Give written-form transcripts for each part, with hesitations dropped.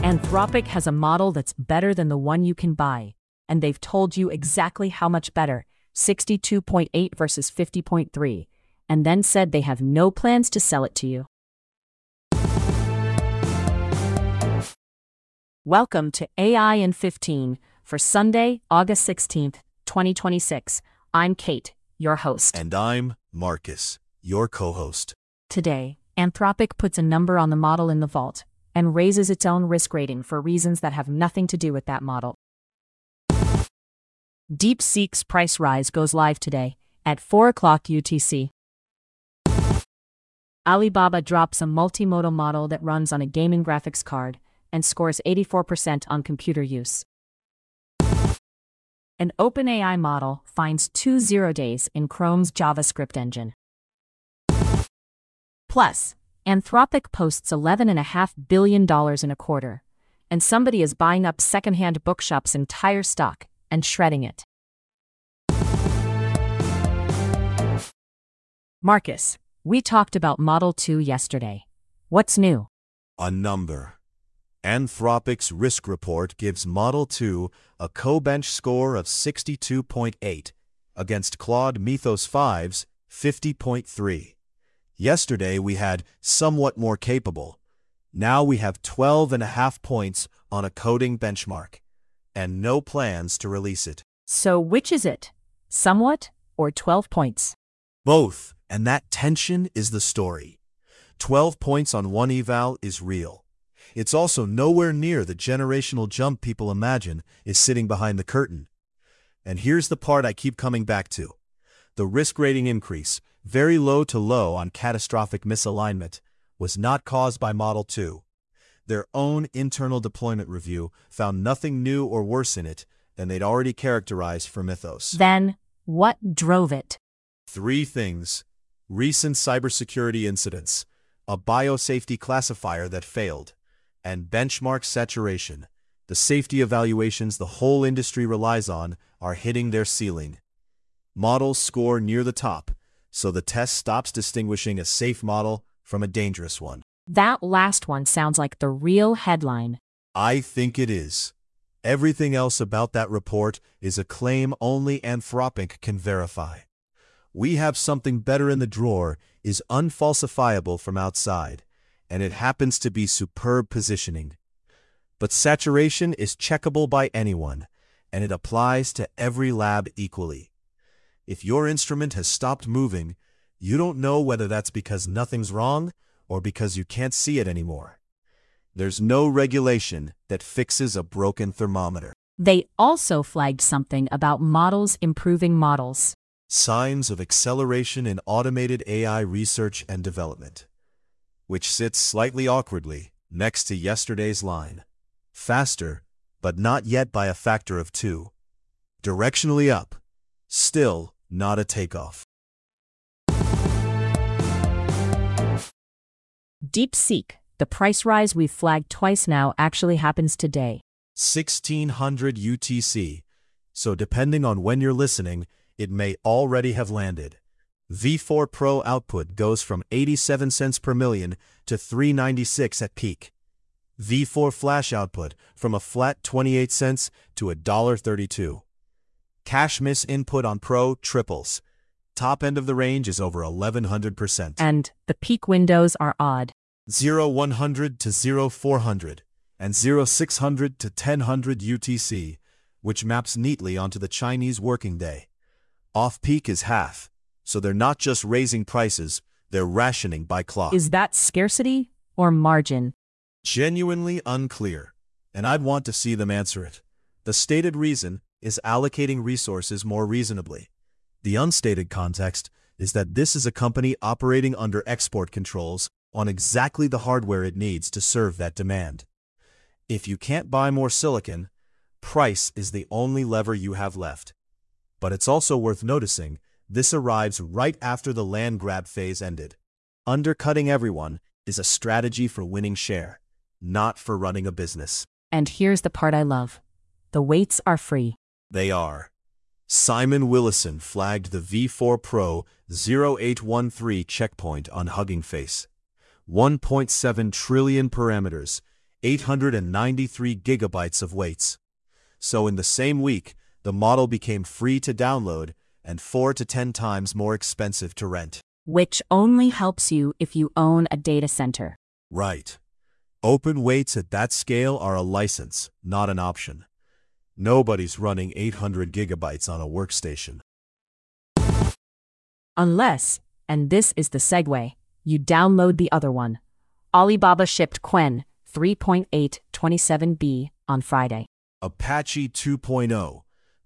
Anthropic has a model that's better than the one you can buy, and they've told you exactly how much better, 62.8 versus 50.3, and then said they have no plans to sell it to you. Welcome to AI in 15 for Sunday, August 16th, 2026. I'm Kate, your host. And I'm Marcus, your co-host. Today, Anthropic puts a number on the model in the vault and raises its own risk rating for reasons that have nothing to do with that model. DeepSeek's price rise goes live today at 4 o'clock UTC. Alibaba drops a multimodal model that runs on a gaming graphics card and scores 84% on computer use. An OpenAI model finds 2 0 days in Chrome's JavaScript engine. Plus, Anthropic posts $11.5 billion in a quarter, and somebody is buying up secondhand Bookshop's entire stock and shredding it. Marcus, we talked about Model 2 yesterday. What's new? A number. Anthropic's risk report gives Model 2 a co-bench score of 62.8 against Claude Mythos 5's 50.3. Yesterday we had somewhat more capable. Now we have 12.5 points on a coding benchmark, and no plans to release it. So which is it? Somewhat or 12 points? Both, and that tension is the story. 12 points on one eval is real. It's also nowhere near the generational jump people imagine is sitting behind the curtain. And here's the part I keep coming back to. The risk rating increase, very low to low on catastrophic misalignment, was not caused by Model 2. Their own internal deployment review found nothing new or worse in it than they'd already characterized for Mythos. Then, what drove it? 3 things. Recent cybersecurity incidents, a biosafety classifier that failed, and benchmark saturation. The safety evaluations the whole industry relies on are hitting their ceiling. Models score near the top, so the test stops distinguishing a safe model from a dangerous one. That last one sounds like the real headline. I think it is. Everything else about that report is a claim only Anthropic can verify. We have something better in the drawer is unfalsifiable from outside, and it happens to be superb positioning. But saturation is checkable by anyone, and it applies to every lab equally. If your instrument has stopped moving, you don't know whether that's because nothing's wrong or because you can't see it anymore. There's no regulation that fixes a broken thermometer. They also flagged something about models improving models. Signs of acceleration in automated AI research and development, which sits slightly awkwardly next to yesterday's line. Faster, but not yet by a factor of 2. Directionally up, still not a takeoff. DeepSeek, the price rise we've flagged twice now, actually happens today. 1600 UTC, so depending on when you're listening, it may already have landed. V4 Pro output goes from 87 cents per million to 396 at peak. V4 Flash output from a flat 28 cents to $1.32. Cache miss input on Pro triples. Top end of the range is over 1100%. And the peak windows are odd. 0100 to 0400 and 0600 to 1000 UTC, which maps neatly onto the Chinese working day. Off-peak is half, so they're not just raising prices, they're rationing by clock. Is that scarcity or margin? Genuinely unclear, and I'd want to see them answer it. The stated reason is allocating resources more reasonably. The unstated context is that this is a company operating under export controls on exactly the hardware it needs to serve that demand. If you can't buy more silicon, price is the only lever you have left. But it's also worth noticing, this arrives right after the land grab phase ended. Undercutting everyone is a strategy for winning share, not for running a business. And here's the part I love. The weights are free. They are. Simon Willison flagged the V4 Pro 0813 checkpoint on Hugging Face. 1.7 trillion parameters, 893 gigabytes of weights. So in the same week, the model became free to download and 4 to 10 times more expensive to rent. Which only helps you if you own a data center. Right. Open weights at that scale are a license, not an option. Nobody's running 800 gigabytes on a workstation. Unless, and this is the segue, you download the other one. Alibaba shipped Qwen 3.8 27B on Friday. Apache 2.0,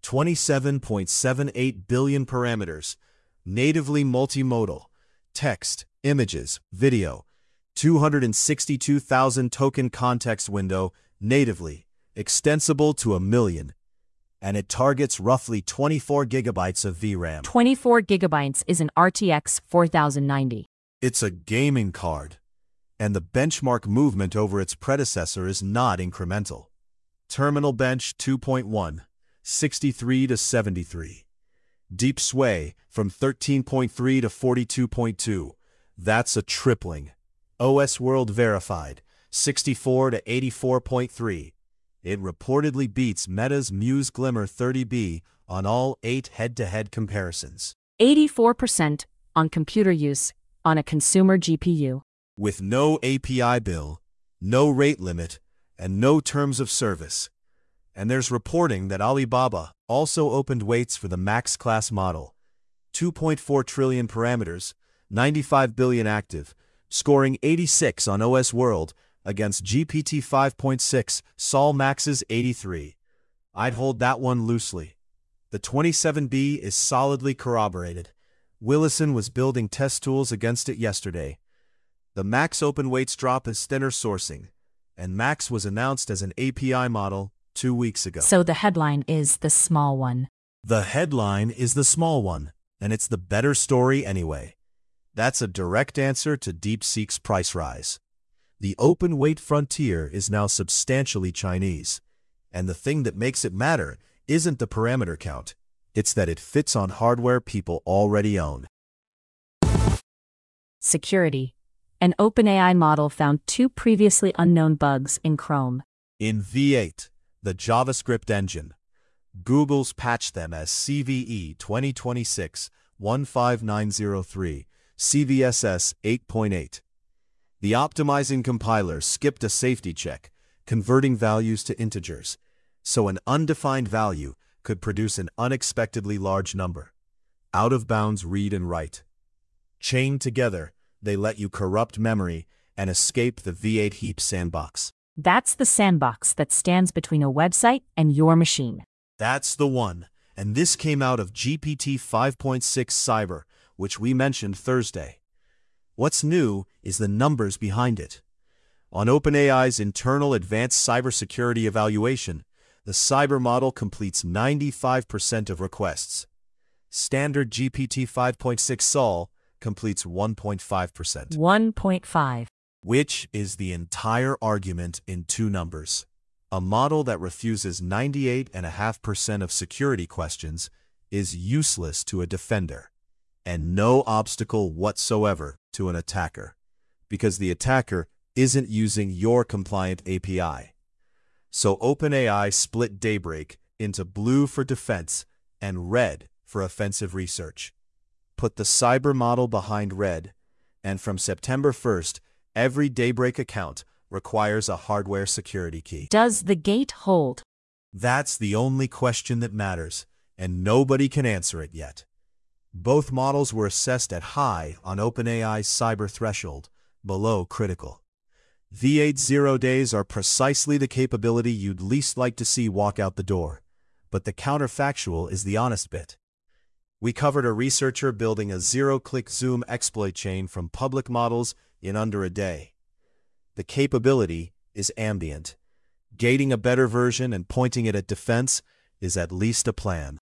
27.78 billion parameters, natively multimodal, text, images, video, 262,000 token context window, natively, extensible to 1 million, and it targets roughly 24 gigabytes of VRAM. 24 gigabytes is an RTX 4090. It's a gaming card, and the benchmark movement over its predecessor is not incremental. Terminal bench 2.1, 63 to 73. Deep sway from 13.3 to 42.2. That's a tripling. OS World verified 64 to 84.3. It reportedly beats Meta's Muse Glimmer 30B on all 8 head-to-head comparisons. 84% on computer use on a consumer GPU. With no API bill, no rate limit, and no terms of service. And there's reporting that Alibaba also opened weights for the Max class model. 2.4 trillion parameters, 95 billion active, scoring 86 on OS World against GPT 5.6 Sol Max's 83. I'd hold that one loosely. The 27B is solidly corroborated. Willison was building test tools against it yesterday. The Max open weights drop is thinner sourcing, and Max was announced as an API model 2 weeks ago. So the headline is the small one. The headline is the small one, and it's the better story anyway. That's a direct answer to DeepSeek's price rise. The open weight frontier is now substantially Chinese, and the thing that makes it matter isn't the parameter count, it's that it fits on hardware people already own. Security. An OpenAI model found 2 previously unknown bugs in Chrome. In V8, the JavaScript engine, Google's patched them as CVE 2026-15903, CVSS 8.8. The optimizing compiler skipped a safety check, converting values to integers, so an undefined value could produce an unexpectedly large number. Out of bounds read and write. Chained together, they let you corrupt memory and escape the V8 heap sandbox. That's the sandbox that stands between a website and your machine. That's the one, and this came out of GPT 5.6 Cyber, which we mentioned Thursday. What's new is the numbers behind it. On OpenAI's internal advanced cybersecurity evaluation, the Cyber model completes 95% of requests. Standard GPT 5.6 Sol completes 1.5%. 1.5. Which is the entire argument in 2 numbers. A model that refuses 98.5% of security questions is useless to a defender, and no obstacle whatsoever to an attacker, because the attacker isn't using your compliant API. So OpenAI split Daybreak into blue for defense and red for offensive research. Put the Cyber model behind red, and from September 1st, every Daybreak account requires a hardware security key. Does the gate hold? That's the only question that matters, and nobody can answer it yet. Both models were assessed at high on OpenAI's cyber threshold, below critical. V8 0 days are precisely the capability you'd least like to see walk out the door, but the counterfactual is the honest bit. We covered a researcher building a zero-click zoom exploit chain from public models in under a day. The capability is ambient. Gating a better version and pointing it at defense is at least a plan.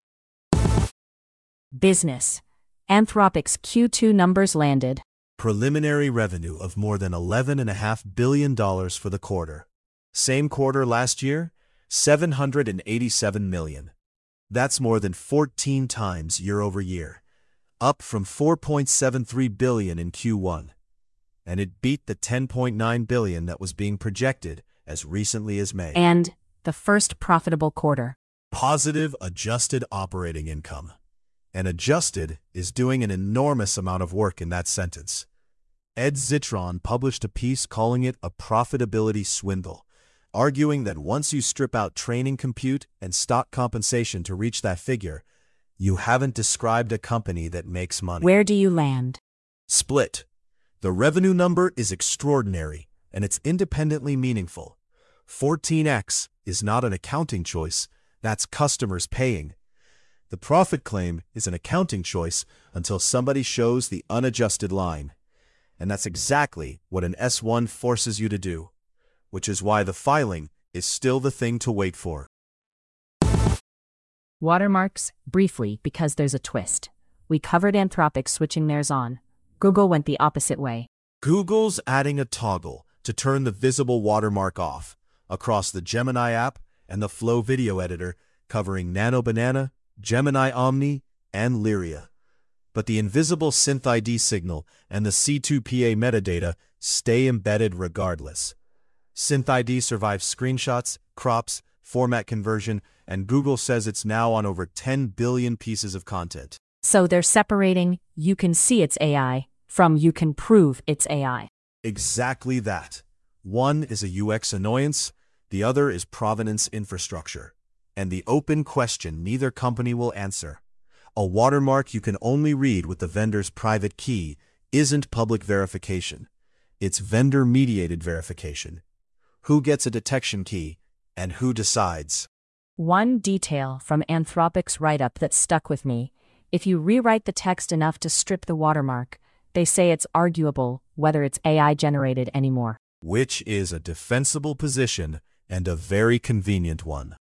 Business. Anthropic's Q2 numbers landed. Preliminary revenue of more than $11.5 billion for the quarter. Same quarter last year, $787 million. That's more than 14 times year over year, up from $4.73 billion in Q1. and it beat the 10.9 billion that was being projected as recently as May. And the first profitable quarter. Positive adjusted operating income. And adjusted is doing an enormous amount of work in that sentence. Ed Zitron published a piece calling it a profitability swindle, arguing that once you strip out training compute and stock compensation to reach that figure, you haven't described a company that makes money. Where do you land? Split. The revenue number is extraordinary, and it's independently meaningful. 14x is not an accounting choice, that's customers paying. The profit claim is an accounting choice until somebody shows the unadjusted line. And that's exactly what an S1 forces you to do, which is why the filing is still the thing to wait for. Watermarks, briefly, because there's a twist. We covered Anthropic switching theirs on. Google went the opposite way. Google's adding a toggle to turn the visible watermark off across the Gemini app and the Flow video editor, covering Nano Banana, Gemini Omni, and Lyria. But the invisible SynthID signal and the C2PA metadata stay embedded regardless. SynthID survives screenshots, crops, format conversion, and Google says it's now on over 10 billion pieces of content. So they're separating "you can see it's AI" from "you can prove it's AI." Exactly that. One is a UX annoyance, the other is provenance infrastructure. And the open question neither company will answer. A watermark you can only read with the vendor's private key isn't public verification. It's vendor-mediated verification. Who gets a detection key, and who decides? One detail from Anthropic's write-up that stuck with me: if you rewrite the text enough to strip the watermark, they say it's arguable whether it's AI-generated anymore. Which is a defensible position and a very convenient one.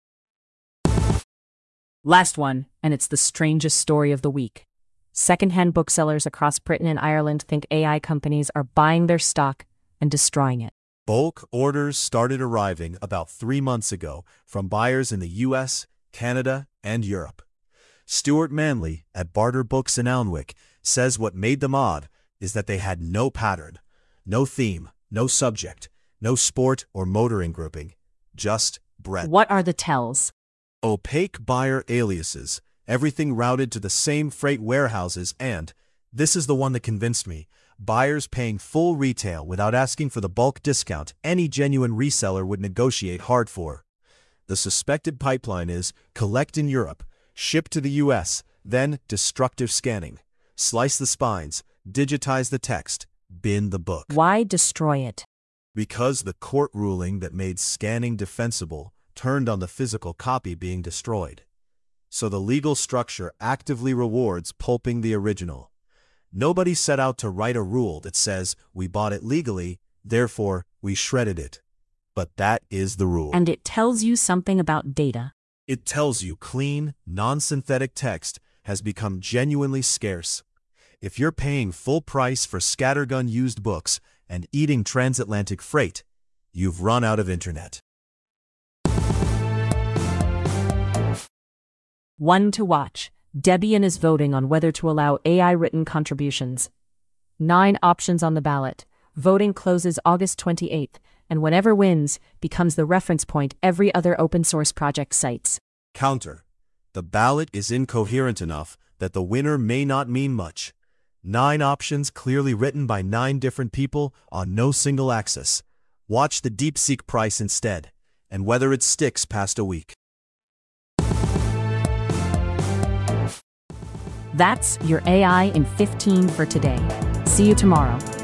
Last one, and it's the strangest story of the week. Secondhand booksellers across Britain and Ireland think AI companies are buying their stock and destroying it. Bulk orders started arriving about 3 months ago from buyers in the US, Canada, and Europe. Stuart Manley at Barter Books in Alnwick says what made them odd is that they had no pattern, no theme, no subject, no sport or motoring grouping, just breadth. What are the tells? Opaque buyer aliases, everything routed to the same freight warehouses, and, this is the one that convinced me, buyers paying full retail without asking for the bulk discount any genuine reseller would negotiate hard for. The suspected pipeline is collect in Europe, ship to the US, then destructive scanning. Slice the spines, digitize the text, bin the book. Why destroy it? Because the court ruling that made scanning defensible turned on the physical copy being destroyed. So the legal structure actively rewards pulping the original. Nobody set out to write a rule that says we bought it legally, therefore we shredded it. But that is the rule. And it tells you something about data. It tells you clean, non-synthetic text has become genuinely scarce. If you're paying full price for scattergun used books and eating transatlantic freight, you've run out of internet. One to watch: Debian is voting on whether to allow AI-written contributions. 9 options on the ballot. Voting closes August 28th, and whatever wins becomes the reference point every other open-source project cites. Counter: the ballot is incoherent enough that the winner may not mean much. 9 options clearly written by 9 different people on no single axis. Watch the DeepSeek price instead, and whether it sticks past a week. That's your AI in 15 for today. See you tomorrow.